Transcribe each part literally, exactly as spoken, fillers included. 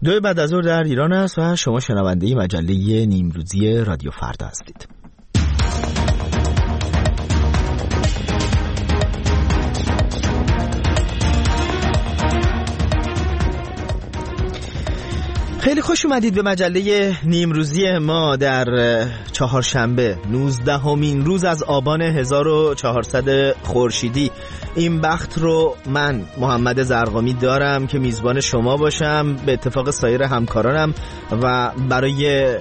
دو بعد از ظهر در ایران است و شما شنونده مجله نیمروزی رادیو فردا هستید. خیلی خوش اومدید به مجله نیمروزی ما در چهارشنبه نوزدهمین روز از آبان هزار و چهارصد خورشیدی. این بخت رو من محمد زرقامی دارم که میزبان شما باشم به اتفاق سایر همکارانم و برای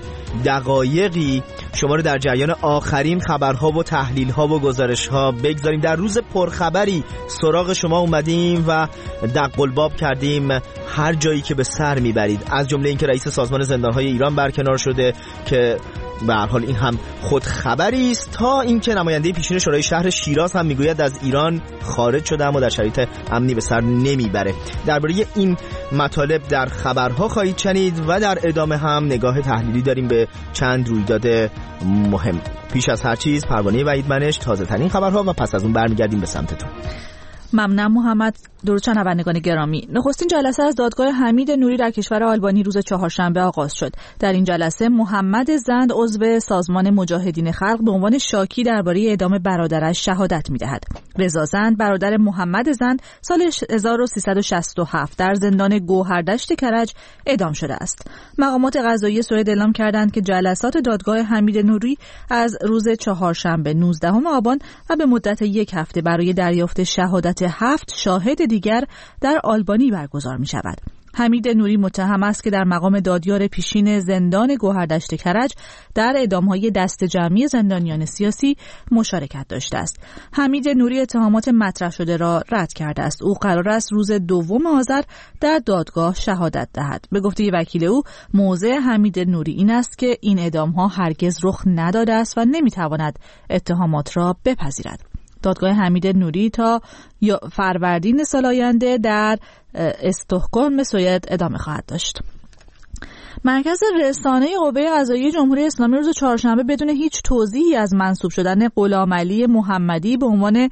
دقایقی شما رو در جریان آخرین خبرها و تحلیل‌ها و گزارش‌ها بگذاریم. در روز پرخبری سراغ شما اومدیم و دقلباب کردیم هر جایی که به سر میبرید، از جمله اینکه رئیس سازمان زندان‌های ایران برکنار شده که به هر حال این هم خود خبری است، تا اینکه نماینده پیشین شورای شهر شیراز هم میگوید از ایران خارج شده اما در شرایط امنی به سر نمیبره. درباره این مطالب در خبرها خواهید شنید و در ادامه هم نگاه تحلیلی داریم به چند رویداد مهم. پیش از هر چیز پروانه وحید منش تازه ترین خبرها و پس از اون برمیگردیم به سمتتون. ممنون محمد. درود شنوندگان گرامی. نخستین جلسه از دادگاه حمید نوری در کشور آلبانی روز چهارشنبه آغاز شد. در این جلسه محمد زند عضو سازمان مجاهدین خلق به عنوان شاکی درباره اعدام برادرش شهادت می‌دهد. رضا زند برادر محمد زند سال هزار و سیصد و شصت و هفت در زندان گوهردشت کرج اعدام شده است. مقامات قضایی سوئد اعلام کردند که جلسات دادگاه حمید نوری از روز چهارشنبه نوزدهم آبان و به مدت یک هفته برای دریافت شهادت هفت شاهد دیگر در آلبانی برگزار می شود. حمید نوری متهم است که در مقام دادیار پیشین زندان گوهردشت کرج در اعدام‌های دست جمعی زندانیان سیاسی مشارکت داشته است. حمید نوری اتهامات مطرح شده را رد کرده است. او قرار است روز دوم آذر در دادگاه شهادت دهد. به گفته وکیل او، موضع حمید نوری این است که این اعدام‌ها هرگز رخ نداده است و نمی‌تواند اتهامات را بپذیرد. دادگاه حمید نوری تا فروردین سال آینده در استکهلم سوئد ادامه خواهد داشت. مرکز رسانه قوه قضاییه جمهوری اسلامی روز چهارشنبه بدون هیچ توضیحی از منصوب شدن غلامعلی محمدی به عنوان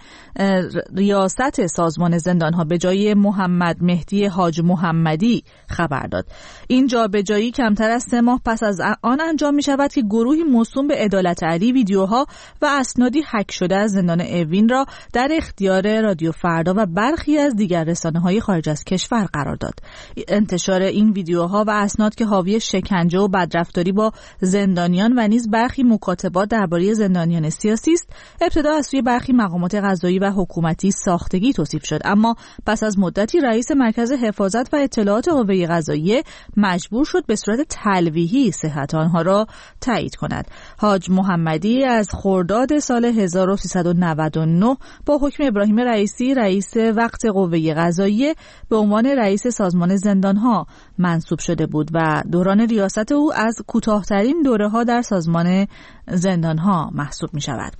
ریاست سازمان زندانها به جای محمد مهدی حاج محمدی خبر داد. این جابجایی کمتر از سه ماه پس از آن انجام می شود که گروهی موسوم به عدالت علی ویدیوها و اسنادی هک شده از زندان اوین را در اختیار رادیو فردا و برخی از دیگر رسانه‌های خارج از کشور قرار داد. انتشار این ویدیوها و اسناد که حاوی شکنجه و بدرفتاری با زندانیان و نیز برخی مکاتبات درباره زندانیان سیاسی است، ابتدا از سوی برخی مقامات قضایی و حکومتی ساختگی توصیف شد، اما پس از مدتی رئیس مرکز حفاظت و اطلاعات قوه قضاییه مجبور شد به صورت تلویحی صحت آنها را تایید کند. حاج محمدی از خرداد سال هزار و سیصد و نود و نه با حکم ابراهیم رئیسی رئیس وقت قوه قضاییه به عنوان رئیس سازمان زندانها منصوب شده بود و دوران ریاست او از کوتاه‌ترین دوره‌ها در سازمان زندانها محسوب می‌شود.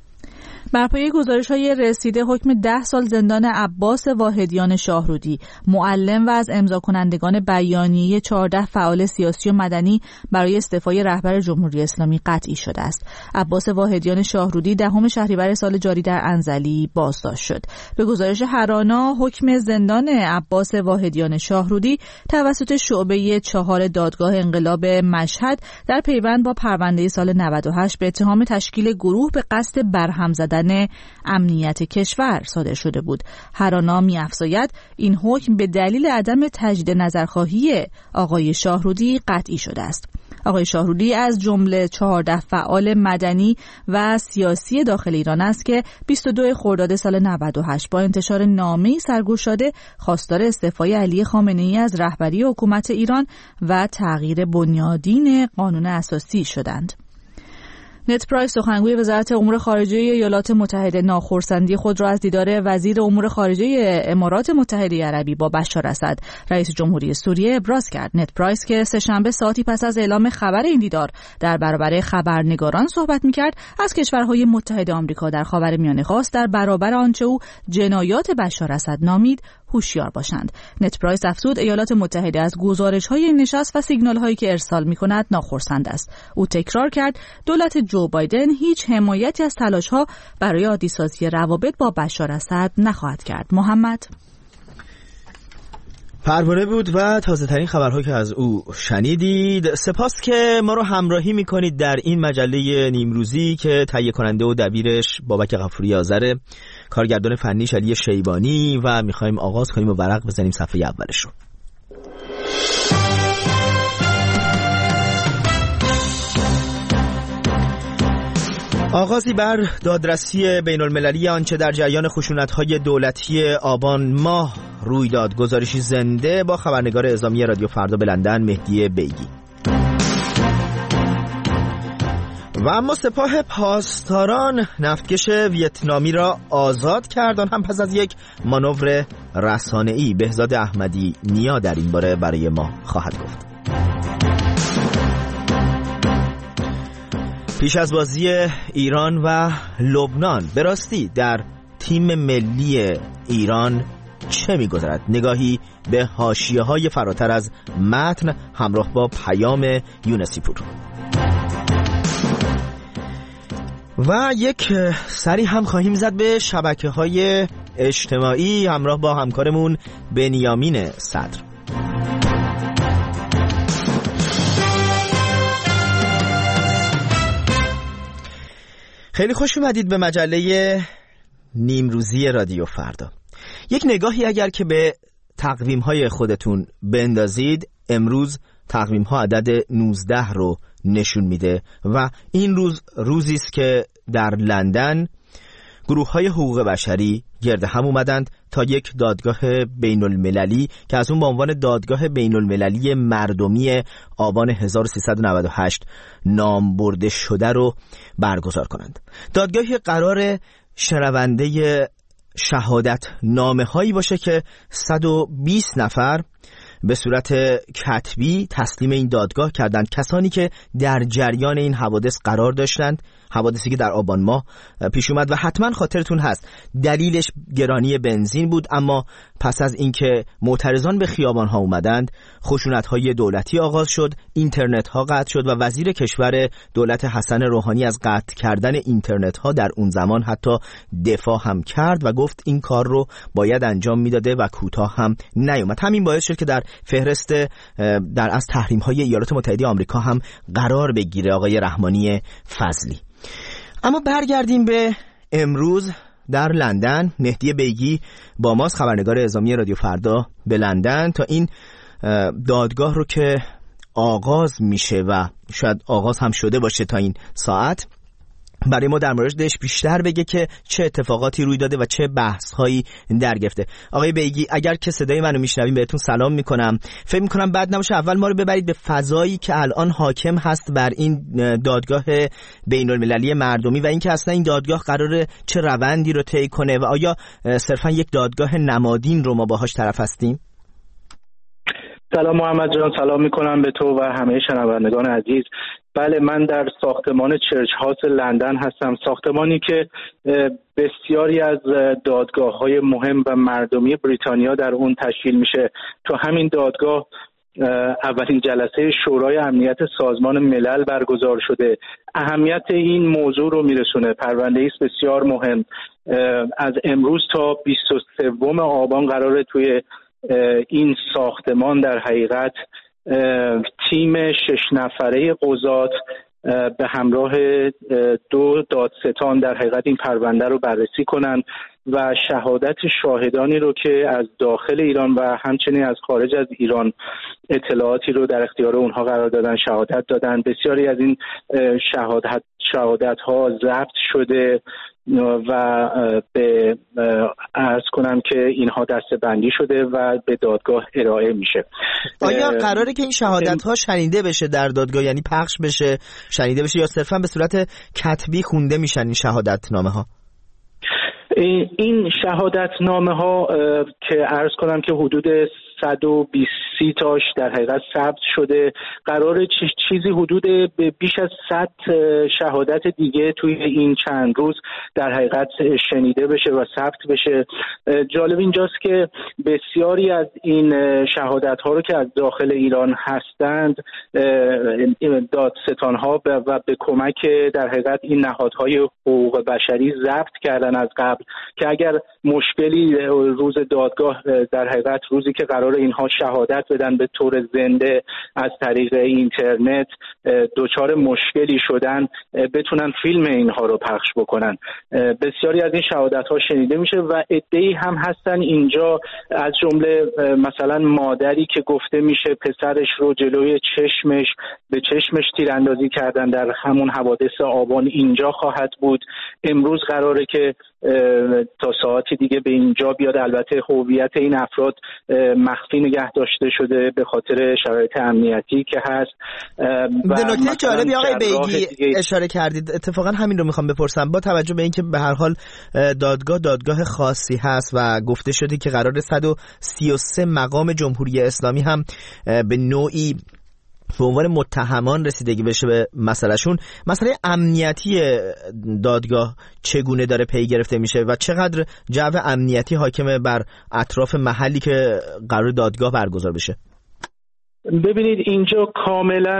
بر پایه گزارش‌های رسیده حکم ده سال زندان عباس واحدیان شاهرودی، معلم و از امضا کنندگان بیانیه چهارده فعال سیاسی و مدنی برای استعفای رهبر جمهوری اسلامی قطعی شده است. عباس واحدیان شاهرودی دهم شهریور سال جاری در انزلی بازداشت شد. به گزارش هرانا حکم زندان عباس واحدیان شاهرودی توسط شعبه چهار دادگاه انقلاب مشهد در پیوند با پرونده سال نود و هشت به اتهام تشکیل گروه به قصد برهم زدن امنیت کشور صادر شده بود. هرانا می‌افزاید این حکم به دلیل عدم تجدید نظرخواهی آقای شاهرودی قطعی شده است. آقای شاهرودی از جمله چهارده فعال مدنی و سیاسی داخل ایران است که بیست و دو خرداد سال نود و هشت با انتشار نامه‌ای سرگوشاده خواستار استعفای علی خامنه‌ای از رهبری حکومت ایران و تغییر بنیادین قانون اساسی شدند. نت پرایس سخنگوی وزارت امور خارجه ایالات متحده ناخرسندی خود را از دیدار وزیر امور خارجه امارات متحده عربی با بشار اسد رئیس جمهوری سوریه ابراز کرد. نت پرایس که سه‌شنبه ساعتی پس از اعلام خبر این دیدار در برابر خبرنگاران صحبت می‌کرد، از کشورهای متحد آمریکا در خاورمیانه خواست در برابر آنچه او جنایات بشار اسد نامید هوشیار باشند. نت پرایس افزود ایالات متحده از گزارش‌های این نشست و سیگنال‌هایی که ارسال می‌کند ناخرسند است. او تکرار کرد دولت جو بایدن هیچ حمایتی از تلاش‌ها برای عادی‌سازی روابط با بشار اسد نخواهد کرد. محمد پروانه بود و تازه ترین خبرها که از او شنیدید. سپاس که ما رو همراهی میکنید در این مجله نیمروزی که تهیه کننده و دبیرش بابک غفوری آذر، کارگردان فنیش علی شیبانی و میخوایم آغاز کنیم و ورق بزنیم صفحه اولش رو. آغازی بر دادرسی بین المللی آنچه در جریان خشونت‌های دولتی آبان ماه روی داد. گزارشی زنده با خبرنگار اعزامی رادیو فردا به لندن مهدی بیگی. و اما سپاه پاسداران نفتکش ویتنامی را آزاد کردند، هم پس از یک مانور رسانه‌ای. بهزاد احمدی نیا در این باره برای ما خواهد گفت. پیش از بازی ایران و لبنان به راستی در تیم ملی ایران چه می‌گذرد؟ نگاهی به حاشیه‌های فراتر از متن همراه با پیام یونسی پور. و یک سری هم خواهیم زد به شبکه‌های اجتماعی همراه با همکارمون بنیامین صدر. خیلی خوش اومدید به مجله نیمروزی رادیو فردا. یک نگاهی اگر که به تقویم‌های خودتون بندازید، امروز تقویم‌ها عدد نوزده رو نشون میده و این روز روزی است که در لندن گروه‌های حقوق بشری گرد هم اومدند تا یک دادگاه بین المللی که از اون به عنوان دادگاه بین المللی مردمی آبان هزار و سیصد و نود و هشت نام برده شده رو برگزار کنند. دادگاهی قرار شنونده شهادت نامه هایی باشه که صد و بیست نفر به صورت کتبی تسلیم این دادگاه کردند، کسانی که در جریان این حوادث قرار داشتند، حوادثی که در آبان ماه پیش اومد و حتما خاطرتون هست دلیلش گرانی بنزین بود. اما پس از اینکه معترضان به خیابان ها اومدند، خشونت های دولتی آغاز شد، اینترنت ها قطع شد و وزیر کشور دولت حسن روحانی از قطع کردن اینترنت ها در اون زمان حتی دفاع هم کرد و گفت این کار رو باید انجام میداده و کوتاه هم نیومد. همین باعث شد که در فهرست در از تحریم های ایالات متحده آمریکا هم قرار بگیره آقای رحمانی فضلی. اما برگردیم به امروز در لندن. مهدی بیگی با ماست، خبرنگار اعزامی رادیو فردا به لندن، تا این دادگاه رو که آغاز میشه و شاید آغاز هم شده باشه تا این ساعت برای ما در موردش بیشتر بگه که چه اتفاقاتی روی داده و چه بحث‌هایی در گرفته. آقای بیگی، اگر که صدای منو میشنوین بهتون سلام میکنم. فکر میکنم بد نباشه اول ما رو ببرید به فضایی که الان حاکم هست بر این دادگاه بین المللی مردمی و اینکه اصلا این دادگاه قراره چه روندی رو طی کنه و آیا صرفا یک دادگاه نمادین رو ما باهاش طرف هستیم؟ سلام محمد جان، سلام میکنم به تو و همه شنوندگان عزیز. بله، من در ساختمان چرچ هاوس لندن هستم، ساختمانی که بسیاری از دادگاه‌های مهم و مردمی بریتانیا در اون تشکیل میشه. تو همین دادگاه اولین جلسه شورای امنیت سازمان ملل برگزار شده. اهمیت این موضوع رو میرسونه. پرونده است بسیار مهم. از امروز تا بیست و سوم آبان قراره توی این ساختمان در حقیقت تیم شش نفره قضات به همراه دو دادستان در حقیقت این پرونده رو بررسی کنند و شهادت شاهدانی رو که از داخل ایران و همچنین از خارج از ایران اطلاعاتی رو در اختیار اونها قرار دادن، شهادت دادن. بسیاری از این شهادت شهادت ها ضبط شده و به عرض کنم که اینها دسته‌بندی شده و به دادگاه ارائه میشه. آیا قراره که این شهادت ها شنیده بشه در دادگاه، یعنی پخش بشه، شنیده بشه، یا صرفا به صورت کتبی خونده میشن این شهادت نامه ها؟ این شهادت نامه ها که عرض کنم که حدود صد و بیست تاش در حقیقت ثبت شده، قراره چیزی حدود بیش از صد شهادت دیگه توی این چند روز در حقیقت شنیده بشه و ثبت بشه. جالب اینجاست که بسیاری از این شهادت ها رو که از داخل ایران هستند دادستان ها و به کمک در حقیقت این نهادهای حقوق بشری ضبط کردن از قبل که اگر مشکلی روز دادگاه در حقیقت روزی که قرار قرار اینها شهادت بدن به طور زنده از طریق اینترنت دچار مشکلی شدن بتونن فیلم اینها رو پخش بکنن. بسیاری از این شهادت ها شنیده میشه و عده‌ای هم هستن اینجا، از جمله مثلا مادری که گفته میشه پسرش رو جلوی چشمش به چشمش تیراندازی کردن در همون حوادث آبان اینجا خواهد بود. امروز قراره که تا ساعتی دیگه به اینجا بیاد. البته هویت این افراد مخفی نگه داشته شده به خاطر شرایط امنیتی که هست. نکته جالبی آقای بیگی دیگه... اشاره کردید، اتفاقا همین رو میخوام بپرسم. با توجه به اینکه به هر حال دادگاه دادگاه خاصی هست و گفته شده که قرار صد و سی و سه مقام جمهوری اسلامی هم به نوعی به عنوان متهمان رسیدگی بشه به مسئلهشون، مسئله امنیتی دادگاه چگونه داره پی گرفته میشه و چقدر جو امنیتی حاکمه بر اطراف محلی که قرار دادگاه برگزار بشه؟ ببینید اینجا کاملا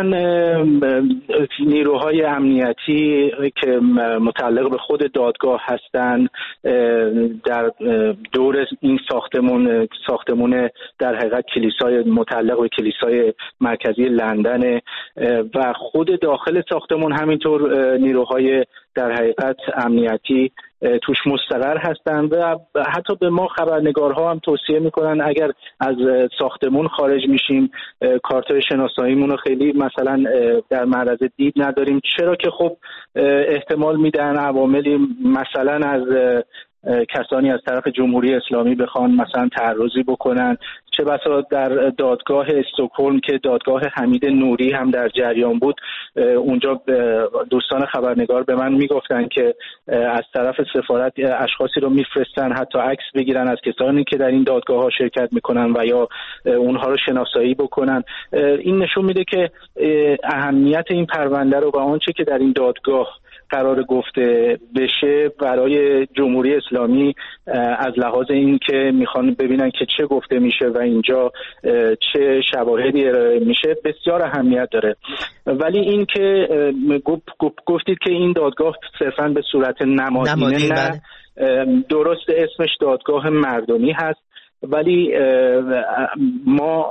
نیروهای امنیتی که متعلق به خود دادگاه هستند در دور این ساختمون ساختمون در حقیقت کلیسای متعلق به کلیسای مرکزی لندن و خود داخل ساختمون همینطور نیروهای در حقیقت امنیتی توش مستقر هستند و حتی به ما خبرنگارها هم توصیه میکنن اگر از ساختمون خارج میشیم کارتای شناساییمون رو خیلی مثلا در معرض دید نداریم، چرا که خب احتمال میدن عواملی مثلا از کسانی از طرف جمهوری اسلامی بخوان مثلا تعرضی بکنن. چه بسا در دادگاه استکهلم که دادگاه حمید نوری هم در جریان بود، اونجا دوستان خبرنگار به من میگفتن که از طرف سفارت اشخاصی رو میفرستن حتی عکس بگیرن از کسانی که در این دادگاه ها شرکت میکنن و یا اونها رو شناسایی بکنن. این نشون میده که اهمیت این پرونده رو و آنچه که در این دادگاه قرار گفته بشه برای جمهوری اسلامی از لحاظ این که میخوان ببینن که چه گفته میشه و اینجا چه شواهدی ارائه میشه بسیار اهمیت داره. ولی این که گفتید که این دادگاه صرفاً به صورت نمادینه نه، درست اسمش دادگاه مردمی هست، ولی ما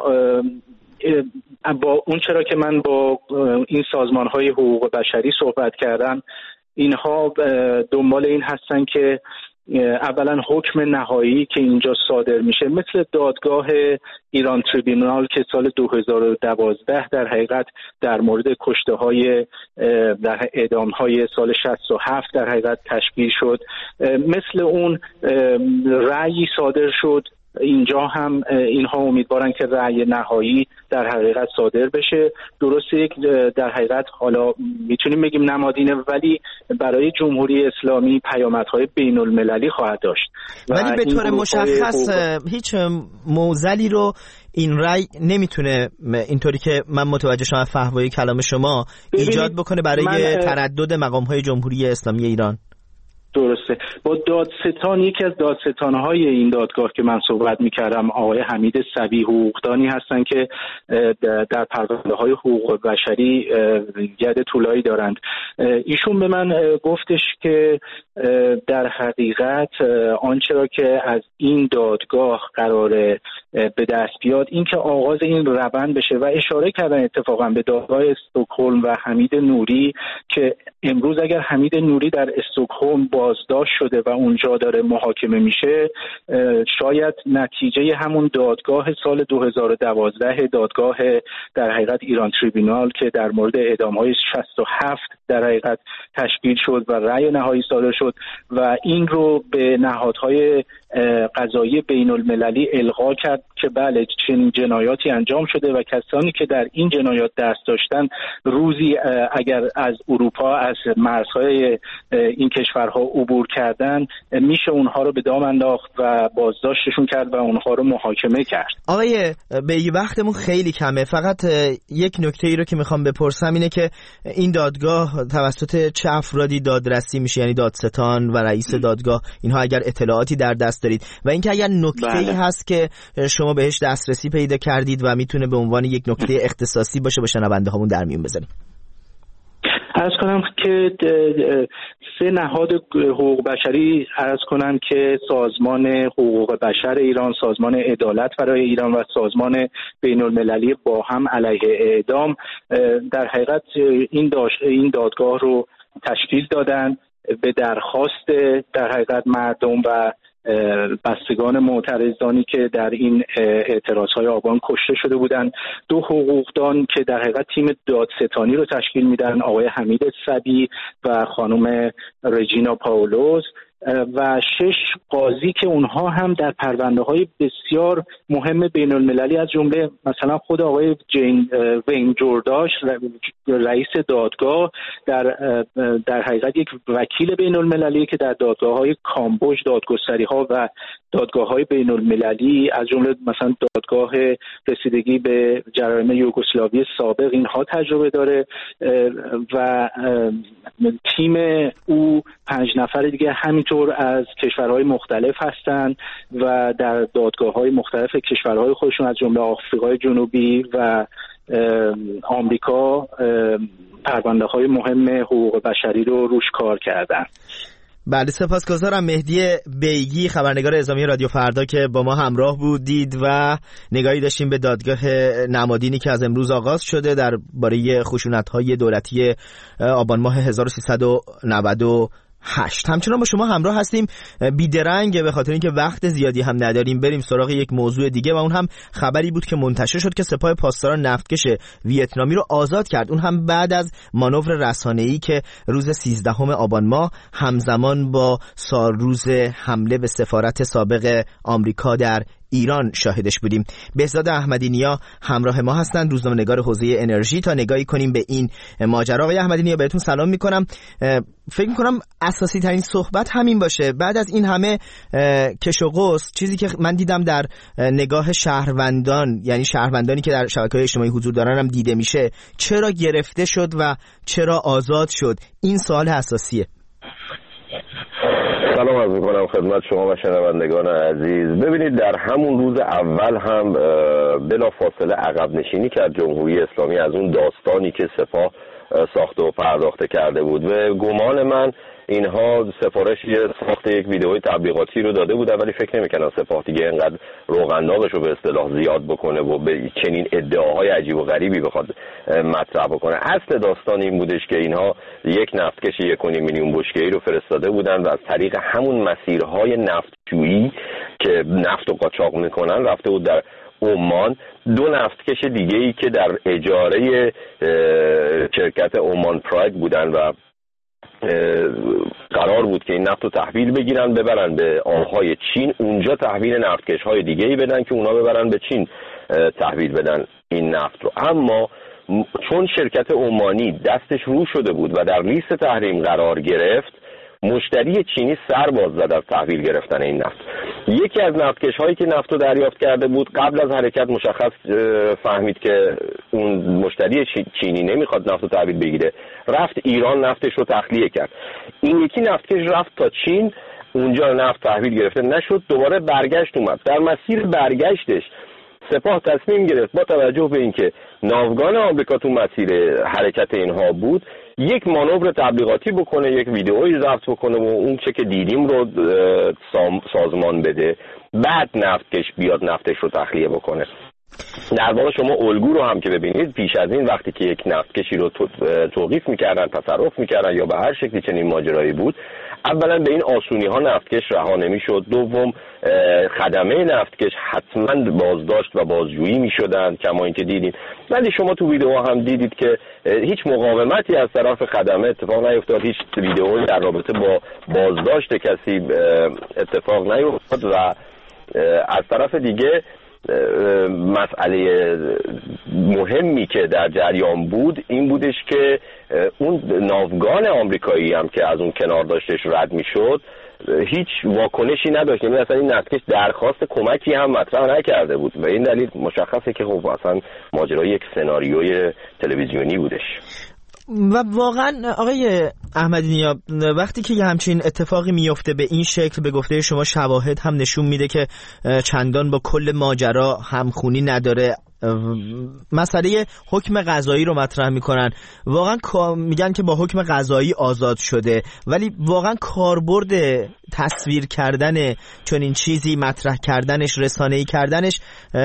با اون چرا که من با این سازمان‌های حقوق بشری صحبت کردم، اینها دنبال این هستن که اولا حکم نهایی که اینجا صادر میشه مثل دادگاه ایران تریبیونال که سال دو هزار و دوازده در حقیقت در مورد کشته‌های در اعدام‌های سال شصت و هفت در حقیقت تشکیل شد، مثل اون رأیی صادر شد. اینجا هم اینها امیدوارن که رأی نهایی در حقیقت صادر بشه. درسته یک در حقیقت حالا میتونیم بگیم نمادینه، ولی برای جمهوری اسلامی پیامدهای بین المللی خواهد داشت. ولی به طور مشخص هیچ موزلی رو این رأی نمیتونه اینطوری که من متوجه شدم فهمای کلام شما ایجاد بکنه برای من... تردد مقام‌های جمهوری اسلامی ایران. درسته. با دادستان، یکی از دادستان‌های این دادگاه که من صحبت می‌کردم آقای حمید صبی، حقوقدانی هستن که در پرونده‌های حقوق بشری ید طولایی دارند. ایشون به من گفتش که در حقیقت آنچه را که از این دادگاه قراره به دست بیاد این که آغاز این روند بشه و اشاره کردن اتفاقا به دادگاه استکهلم و حمید نوری که امروز اگر حمید نوری در استکهلم بازداشت شده و اونجا داره محاکمه میشه، شاید نتیجه همون دادگاه سال دو هزار و دوازده دادگاه در حقیقت ایران تریبیونال که در مورد اعدام‌های شصت و هفت در حقیقت تشکیل شد و رأی نهایی صادر شد و این رو به نهادهای قضایی بین المللی القا کرد که بله چنین جنایاتی انجام شده و کسانی که در این جنایات دست داشتن روزی اگر از اروپا از مرزهای این کشورها عبور کردن میشه اونها رو به دام انداخت و بازداشتشون کرد و اونها رو محاکمه کرد. آقای بیگی وقتمون خیلی کمه، فقط یک نکته ای رو که میخوام بپرسم اینه که این دادگاه توسط چه افرادی دادرسی میشه، یعنی دادستان و رئیس دادگاه، اینها اگر اطلاعاتی در دست دارید و اینکه اگر نکته‌ای بله. هست که شما بهش دسترسی پیدا کردید و میتونه به عنوان یک نکته اختصاصی باشه با شنونده هامون در میون بذاریم. عرض کنم که سه نهاد حقوق بشری عرض کنم که سازمان حقوق بشر ایران، سازمان عدالت برای ایران و سازمان بین المللی با هم علیه اعدام در حقیقت این داشت این دادگاه رو تشکیل دادن به درخواست در حقیقت مردم و بستگان معترضانی که در این اعتراضهای آبان کشته شده بودند. دو حقوقدان که در حقیقت تیم دادستانی رو تشکیل میدن، آقای حمید صبی و خانم رجینا پاولوس، و شش قاضی که اونها هم در پرونده‌های بسیار مهم بین المللی از جمله مثلا خود آقای جین وین جورداش رئیس دادگاه در در حقیقت یک وکیل بین المللی که در دادگاه‌های کامبوج، دادگستری‌ها و دادگاه‌های بین المللی از جمله مثلا دادگاه رسیدگی به جرایم یوگسلاوی سابق اینها تجربه داره و تیم او پنج نفر دیگه همینطور از کشورهای مختلف هستند و در دادگاه‌های مختلف کشورهای خودشون از جمله آفریقای جنوبی و آمریکا پرونده‌های مهم حقوق بشری رو روش کار کردن. بله، سپاسگزارم. مهدی بیگی، خبرنگار اعزامی رادیو فردا که با ما همراه بودید و نگاهی داشتیم به دادگاه نمادینی که از امروز آغاز شده درباره خشونت‌های دولتی آبان ماه هزار و سیصد و نود و هشت. همچنان با شما همراه هستیم بیدرنگ به خاطر اینکه وقت زیادی هم نداریم بریم سراغ یک موضوع دیگه و اون هم خبری بود که منتشر شد که سپاه پاسداران نفتکش ویتنامی رو آزاد کرد، اون هم بعد از مانور رسانه‌ای که روز سیزدهم آبان ماه همزمان با سالروز حمله به سفارت سابق آمریکا در ایران شاهدش بودیم. بهزاد احمدی نیا همراه ما هستند، روزنامه‌نگار حوزه انرژی، تا نگاهی کنیم به این ماجرا. آقای احمدی نیا بهتون سلام میکنم. فکر میکنم اساسی ترین صحبت همین باشه بعد از این همه کش و قوس، چیزی که من دیدم در نگاه شهروندان، یعنی شهروندانی که در شبکه‌های اجتماعی حضور دارن هم دیده میشه، چرا گرفته شد و چرا آزاد شد؟ این سوال اساسیه. سلام عرض میکنم خدمت شما و شنوندگان عزیز. ببینید، در همون روز اول هم بلا فاصله عقب نشینی کرد جمهوری اسلامی از اون داستانی که سپاه ساخته و پرداخته کرده بود. و گمان من اینها سفارش ساخت یک ویدئوی تبلیغاتی رو داده بودن، ولی فکر نمی‌کنم سپاه دیگه اینقدر روغنداغش رو به اصطلاح زیاد بکنه و به چنین ادعاهای عجیب و غریبی بخواد مطرح بکنه. اصل داستان این بودش که اینها یک نفتکش یک و نیم میلیون بشکه‌ای رو فرستاده بودن و از طریق همون مسیرهای نفتجویی که نفت و قاچاق میکنن رفته بود در عمان. دو نفتکش دیگه‌ای که در اجاره شرکت عمان پراید بودن و قرار بود که این نفت رو تحویل بگیرن ببرن به آبهای چین، اونجا تحویل نفتکش های دیگه‌ای بدن که اونا ببرن به چین تحویل بدن این نفت رو. اما چون شرکت عمانی دستش رو شده بود و در لیست تحریم قرار گرفت، مشتری چینی سر باز زد از تحویل گرفتن این نفت. یکی از نفتکش هایی که نفت رو دریافت کرده بود قبل از حرکت مشخص فهمید که اون مشتری چینی نمیخواد نفت رو تحویل بگیره، رفت ایران نفتش رو تخلیه کرد. این یکی نفتکش رفت تا چین، اونجا نفت تحویل گرفته نشد، دوباره برگشت اومد. در مسیر برگشتش سپاه تصمیم گرفت با توجه به اینکه ناوگان آمریکا تو مسیر حرکت اینها بود یک مانور تبلیغاتی بکنه، یک ویدئویی ضبط بکنه و اون چه که دیدیم رو سازمان بده، بعد نفتکش بیاد نفتش رو تخلیه بکنه. در واقع شما الگو رو هم که ببینید، پیش از این وقتی که یک نفتکشی رو توقیف میکردن، تصرف میکردن یا به هر شکلی چنین ماجرایی بود، اولا به این آسونی ها نفتکش رها نمیشد، دوم خدمه نفتکش حتما بازداشت و بازجویی میشدن کما اینکه دیدیم. ولی شما تو ویدیو هم دیدید که هیچ مقاومتی از طرف خدمه اتفاق نیفتاد، هیچ ویدئویی در رابطه با بازداشت کسی اتفاق نیفتاد و از طرف دیگه مسئله مهمی که در جریان بود این بودش که اون ناوگان آمریکایی هم که از اون کنار داشتش رد میشد هیچ واکنشی نداشت، یعنی اصلا این نفتکش درخواست کمکی هم مطرح نکرده بود و این دلیل مشخصه که خب اصلا ماجرای یک سناریوی تلویزیونی بودش. و واقعا آقای احمدی نیا، وقتی که یه همچین اتفاقی میفته به این شکل، به گفته شما شواهد هم نشون میده که چندان با کل ماجرا همخونی نداره، مسئله حکم قضایی رو مطرح میکنن. واقعا میگن که با حکم قضایی آزاد شده، ولی واقعا کاربرد تصویر کردن چنین چیزی، مطرح کردنش، رسانه‌ای کردنش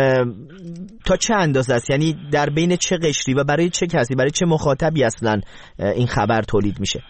تا چه اندازه است؟ یعنی در بین چه قشری و برای چه کسی، برای چه مخاطبی اصلا این خبر تولید میشه؟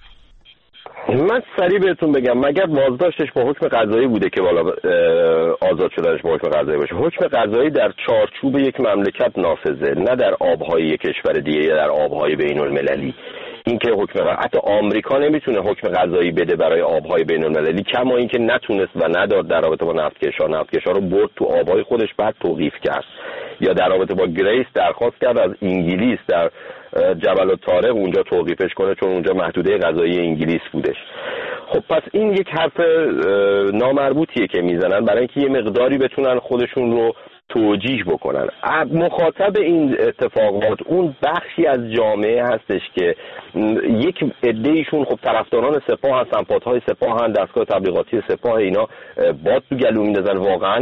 من سریع بهتون بگم، مگر بازداشتش با حکم قضایی بوده که بالا آزاد شدنش با حکم قضایی باشه؟ حکم قضایی در چارچوب یک مملکت نافذه، نه در آبهای یک کشور دیگه یا در آبهای بین المللی. این که حکم قضایی، حتی آمریکا نمیتونه حکم قضایی بده برای آبهای بین المللی، کما اینکه نتونست و نداد در رابطه با نفتکشا نفتکشا رو برد تو آبهای خودش، بعد توقیف کرد. یا در رابطه با گریس درخواست کرد از انگلیس در جبل الطارق اونجا توقیفش کنه، چون اونجا محدوده قضایی انگلیس بودش. خب پس این یک حرف نامربوطیه که میزنن برای اینکه یه مقداری بتونن خودشون رو توجیه بکنن. مخاطب این اتفاقات اون بخشی از جامعه هستش که یک عده‌ایشون خب طرفداران سپاه هستن، پادهای سپاه هستن، دستگاه تبلیغاتی سپاه، اینا باد تو گلو میندازن، واقعا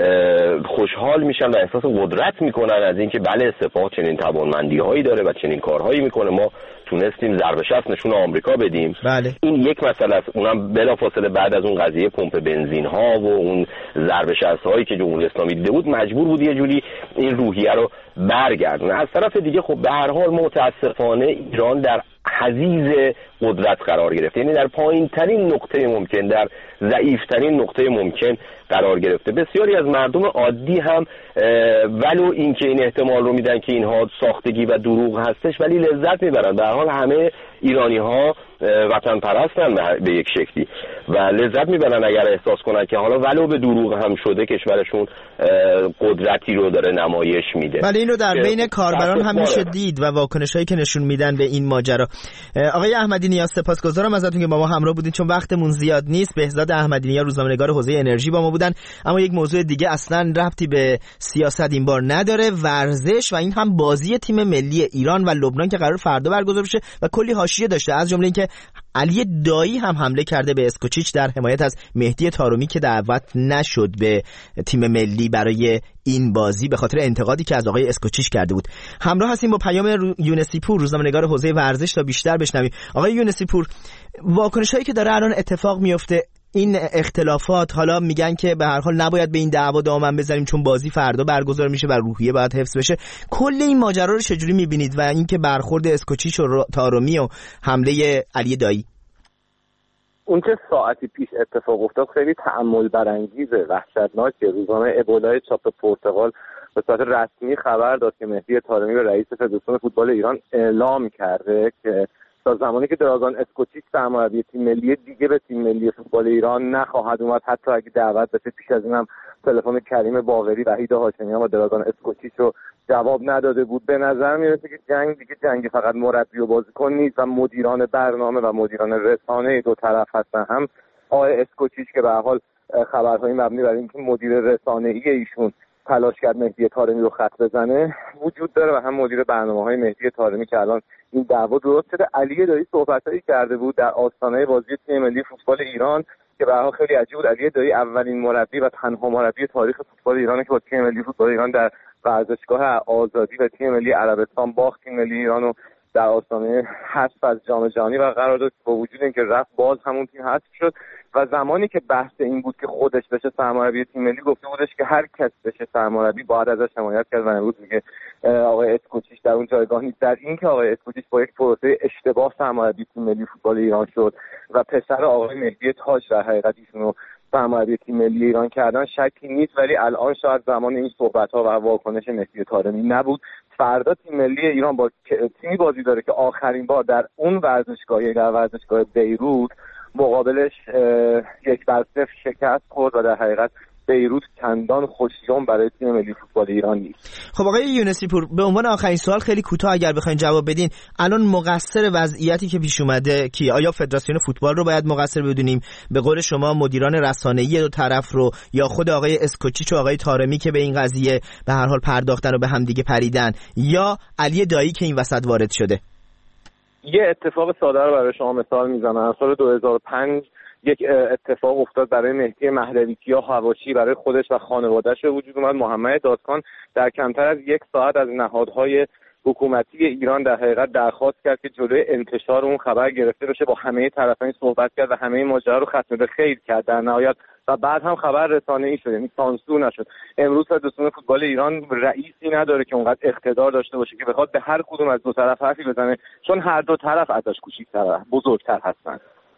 خوشحال میشن و احساس قدرت میکنن از اینکه بله سپاه چنین توانمندی‌هایی داره و چنین کارهایی میکنه، ما تونستیم ضربه شست نشون آمریکا بدیم. بله. این یک مسئله است، اونم بلافاصله بعد از اون قضیه پمپ بنزین ها و اون ضربه شست هایی که جمهوری اسلامی دیده بود مجبور بود یه جوری این روحیه رو برگردونه. از طرف دیگه خب به هر حال متاسفانه ایران در حضیض قدرت قرار گرفته، یعنی در پایین ترین نقطه ممکن، در ضعیف ترین نقطه ممکن قرار گرفته. بسیاری از مردم عادی هم ولو اینکه این احتمال رو میدن که اینها ساختگی و دروغ هستش، ولی لذت میبرن. به هر حال همه ایرانی ها وطن پرستن به یک شکلی و لذت میبرن اگر احساس کنن که حالا ولو به دروغ هم شده کشورشون قدرتی رو داره نمایش میده. ولی اینو در بین کاربران هم میشه دید و واکنشایی که نشون میدن به این ماجرا. آقای احمدی نیا، سپاسگزارم ازتون که با ما همراه بودید، چون وقتمون زیاد نیست. بهزاد احمدی نیا، روزنامه‌نگار حوزه انرژی با ما بودن. اما یک موضوع دیگه اصلا ربطی به سیاست این بار نداره، ورزش، و این هم بازی تیم ملی ایران و لبنان که قرار فردا برگزار بشه و کلی حاشیه داشته، از جمله اینکه علی دایی هم حمله کرده به اسکوچیچ در حمایت از مهدی طارمی که دعوت نشد به تیم ملی برای این بازی به خاطر انتقادی که از آقای اسکوچیچ کرده بود. همراه هستیم با پیام یونسی پور، روزنامه‌نگار حوزه ورزش، تا بیشتر بشنویم. آقای یونسی پور، واکنشایی که داره الان اتفاق میفته، این اختلافات، حالا میگن که به هر حال نباید به این دعوا دامن بزنیم چون بازی فردا برگزار میشه و روحیه باید حفظ بشه، کل این ماجرا رو چجوری میبینید و اینکه برخورد اسکوچیچ و طارمی و حمله علی دایی؟ اون که ساعتی پیش اتفاق افتاد خیلی تأمل برانگیزه، وحشتناکه. روزنامه ابولای چاپ پرتغال به صورت رسمی خبر داد که مهدی طارمی به رئیس فدراسیون فوتبال ایران اعلام کرده که تا زمانی که دراگان اسکوچیچ سرمربی تیم ملی دیگه به تیم ملی فوتبال ایران نخواهد اومد، حتی اگه دعوت بشه. پیش از اینم تلفن کریم باقری و وحید هاشمیان و دراگان اسکوچیچ رو جواب نداده بود. به نظر میرسه که جنگ دیگه جنگ فقط مربی و بازیکن نیست و مدیران برنامه و مدیران رسانه دو طرف هستن. هم آقای اسکوچیچ که به هر حال خبرهای مبنی بر اینکه مدیر رسانه‌ای ایشون تلاش کرد مهدی طارمی رو خط بزنه وجود داره و هم مدیر برنامه‌های مهدی طارمی که الان این دعوا درست شده. علی دایی صحبتایی کرده بود در آستانه بازی تیم ملی فوتبال ایران که به هر حال خیلی عجیب بود. علی دایی اولین مربی و تنها مربی تاریخ فوتبال ایرانه که با تیم ملی فوتبال ایران در ورزشگاه آزادی و تیم ملی عربستان باخت. تیم ملی ایرانو در آستانه حذف از جام جهانی و قرار داد، با وجود اینکه رفت باز همون تیم حذف شد. و زمانی که بحث این بود که خودش بشه سرمربی تیم ملی، گفته بودش که هر کس بشه سرمربی باید ازش حمایت کرد و امروز میگه آقای اسکوچیچ در اون جایگاه نیست. در این که آقای اسکوچیچ با یک پروسه اشتباه سرمربی تیم ملی فوتبال ایران شد و پسر آقای مهدی تاج در حقیقت ایشونو سرمربی تیم ملی ایران کردن شکی نیست، ولی الان شاید زمان این صحبت‌ها و واکنش مهدی طارمی نبود. فردا تیم ملی ایران با تیمی بازی داره که آخرین بار در اون ورزشگاه در ورزشگاه بیروت مقابلش یک بر صفر شکست خورد و در حقیقت بیروت چندان خوشیوم برای تیم ملی فوتبال ایران نیست. خب آقای یونسی پور، به عنوان آخرین سوال خیلی کوتاه اگر بخواید جواب بدین، الان مقصر وضعیتی که پیش اومده کی؟ آیا فدراسیون فوتبال رو باید مقصر بدونیم، به قول شما مدیران رسانه‌ای دو طرف رو، یا خود آقای اسکوچیچ و آقای طارمی که به این قضیه به هر حال پرداختن و به هم دیگه پریدن، یا علی دایی که این وسط وارد شده؟ یه اتفاق ساده رو برای شما مثال میزنم. سال دو هزار و پنج یک اتفاق افتاد برای مهدی مهدوی‌کیا حواشی برای خودش و خانواده‌اش به وجود اومد. محمد دادکان در کمتر از یک ساعت از نهادهای حکومتی ایران در حقیقت درخواست کرد که جلوی انتشار اون خبر گرفته بشه، با همه طرفین صحبت کرد و همه ماجرا رو ختم به خیر کرد در نهایت و بعد هم خبر رسانه‌ای شد، یعنی سانسور نشد. امروز فدراسیون فوتبال ایران رئیسی نداره که اونقدر اقتدار داشته باشه که بخواد به هر کدوم از دو طرف حرفی بزنه، چون هر دو طرف ازش کوچیک‌تر بزرگتر هستن.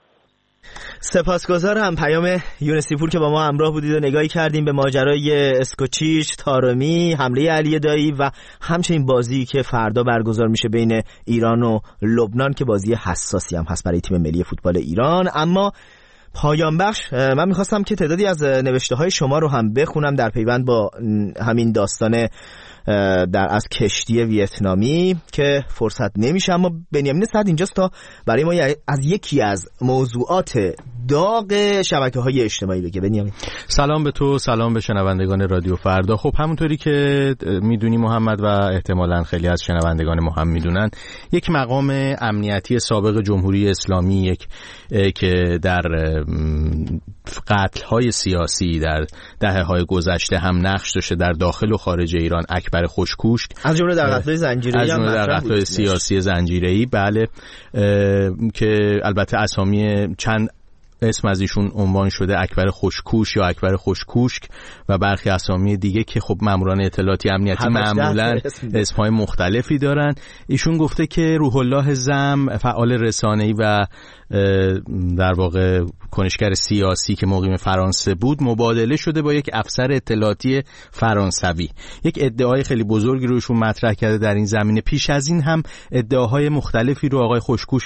سپاسگزارم پیام یونسیپور که با ما همراه بودید و نگاهی کردیم به ماجرای اسکوچیچ، طارمی، حمله علی دایی و همچنین بازی که فردا برگزار میشه بین ایران و لبنان که بازی حساسی هم هست برای تیم ملی فوتبال ایران. اما پایان بخش من میخواستم که تعدادی از نوشته های شما رو هم بخونم در پیوند با همین داستان در از کشتی ویتنامی که فرصت نمیشه، اما بنیامین سعد اینجاست تا برای ما از یکی از موضوعات داغ شبکه‌های اجتماعی بگه. بنیامین سلام به تو، سلام به شنوندگان رادیو فردا. خب همونطوری که میدونی محمد و احتمالاً خیلی از شنوندگان ما هم میدونن، یک مقام امنیتی سابق جمهوری اسلامی یک که در قتل‌های سیاسی در دهه‌های گذشته هم نقش داشته در داخل و خارج ایران، اکبر خوشکوشک، از جمله در قتل‌های زنجیره‌ای هم در قتل‌های سیاسی زنجیره‌ای، بله، که البته اسامی چند اسم از ایشون عنوان شده، اکبر خوشکوش یا اکبر خوشکوشک و برخی اسامی دیگه که خب ماموران اطلاعاتی امنیتی معمولاً اسمهای مختلفی دارن. ایشون گفته که روح الله زم، فعال رسانه‌ای و در واقع کنشگر سیاسی که مقیم فرانسه بود، مبادله شده با یک افسر اطلاعاتی فرانسوی. یک ادعای خیلی بزرگی رو ایشون مطرح کرده در این زمینه. پیش از این هم ادعاهای مختلفی رو آقای خوشکوش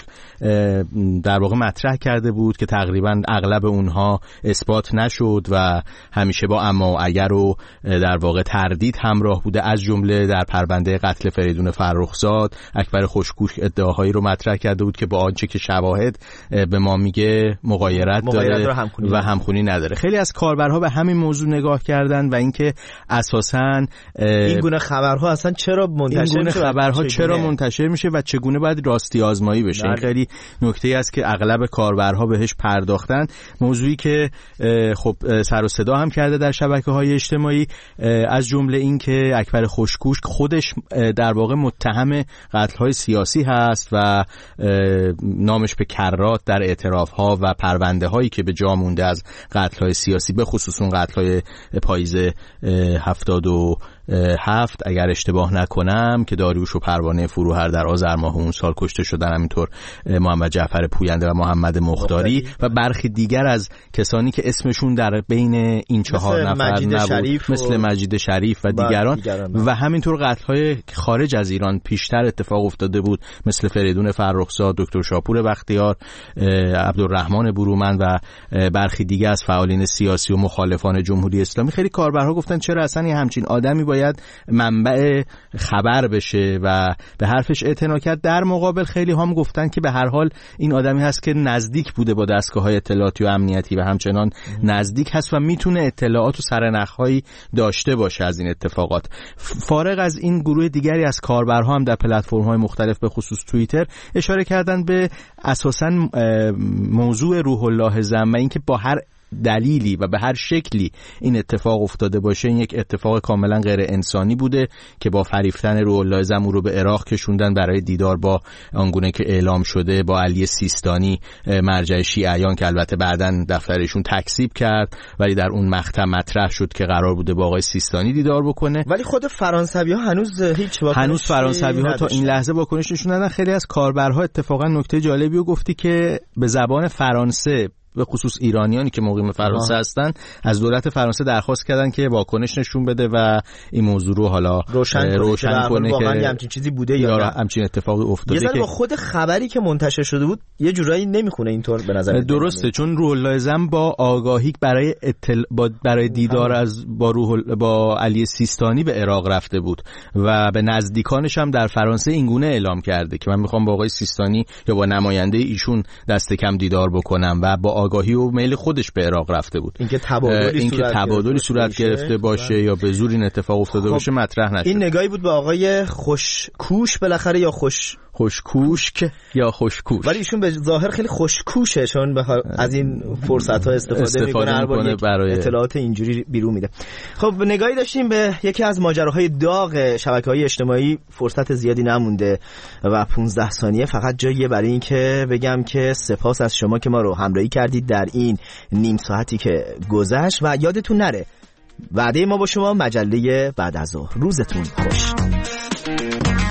در واقع مطرح کرده بود که تقریبا اغلب اونها اثبات نشد و همیشه با اما و اگر و در واقع تردید همراه بوده. از جمله در پرونده قتل فریدون فرخزاد اکبر خوشکوش ادعاهایی رو مطرح کرده بود که با آنچه که شواهد به ما میگه مغایرت داره همخونی و همخونی نداره. خیلی از کاربرها به همین موضوع نگاه کردن و اینکه اساساً این گونه خبرها اصلا چرا منتشر این گونه خبرها چرا منتشر میشه و چگونه باید راستی آزمایی بشه. این خیلی نکته‌ای است که اغلب کاربرها بهش پرداختن. موضوعی که خب سر و صدا هم کرده در شبکه‌های اجتماعی، از جمله این که اکبر خوشکوشک خودش در واقع متهم قتل‌های سیاسی هست و نامش به کرات در اعتراف‌ها و پرونده‌هایی که به جا مونده از قتل‌های سیاسی، به خصوص اون قتل‌های پاییز هفتاد و هفت اگر اشتباه نکنم که داریوش و پروانه فروهر در آذر ماه اون سال کشته شدن، همینطور محمد جعفر پوینده و محمد مختاری و برخی دیگر از کسانی که اسمشون در بین این چهار نفر نبود، مثل مجید شریف و دیگران, دیگران و همینطور قتل‌های خارج از ایران پیشتر اتفاق افتاده بود، مثل فریدون فرخزاد، دکتر شاپور بختیار، عبدالرحمن برومند و برخی دیگر از فعالین سیاسی و مخالفان جمهوری اسلامی. خیلی کاربرها گفتن چرا اصلا یه همچین آدمی باید منبع خبر بشه و به حرفش اعتنا کرد. در مقابل خیلی هم گفتن که به هر حال این آدمی هست که نزدیک بوده با دستگاه‌های اطلاعاتی و امنیتی و همچنان نزدیک هست و میتونه اطلاعات و سرنخ‌هایی داشته باشه از این اتفاقات. فارغ از این، گروه دیگری از کاربرها هم در پلتفرم‌های مختلف به خصوص توییتر اشاره کردن به اساساً موضوع روح الله زم و اینکه با هر دلیلی و به هر شکلی این اتفاق افتاده باشه، این یک اتفاق کاملا غیر انسانی بوده که با فریفتن روح الله زم رو به عراق کشوندن برای دیدار با آنگونه که اعلام شده با علی سیستانی، مرجع شیعیان که البته بعداً دفترشون تکذیب کرد، ولی در اون مقطع مطرح شد که قرار بوده با آقای سیستانی دیدار بکنه. ولی خود فرانسوی‌ها هنوز هیچ واکنشی هنوز فرانسوی‌ها تا این لحظه واکنش نشون ندادن. خیلی از کاربرها اتفاقا نکته جالبی رو گفتی که به زبان فرانسه به خصوص ایرانیانی که مقیم فرانسه آه. هستن از دولت فرانسه درخواست کردن که واکنش نشون بده و این موضوع رو حالا روشن, روشن کنه که واقعا همچین چیزی بوده یا نه، همچین اتفاقی افتاده. یه ذره با خود خبری که منتشر شده بود یه جورایی نمیخونه اینطور به نظر. درسته، چون روح الله زم با آگاهی برای اطل... با برای دیدار هم. از با روح با علی سیستانی به عراق رفته بود و به نزدیکانش هم در فرانسه اینگونه اعلام کرده که من میخوام با آقای سیستانی یا با نماینده ایشون دست کم دیدار بکنم و با آگاهی و میل خودش به عراق رفته بود. اینکه تبادلی این صورت, تبادلی صورت گرفته باشه و... یا به زور این اتفاق افتاده خب باشه مطرح نشد. این نگاهی بود به آقای خوشکوش بالاخره یا خوش خوشکوشک یا خوشکوش، ولی ایشون به ظاهر خیلی خوشکوشه چون به از این فرصت‌ها استفاده, استفاده میکنه برای اطلاعات اینجوری بیرون میده. خب نگاهی داشتیم به یکی از ماجراهای داغ شبکه‌های اجتماعی، فرصت زیادی نمونده و پانزده ثانیه فقط جاییه برای این که بگم که سپاس از شما که ما رو همراهی کردید در این نیم ساعتی که گذشت و یادتون نره وعده ما با شما مجله بعد از ظهر. روزتون خوش.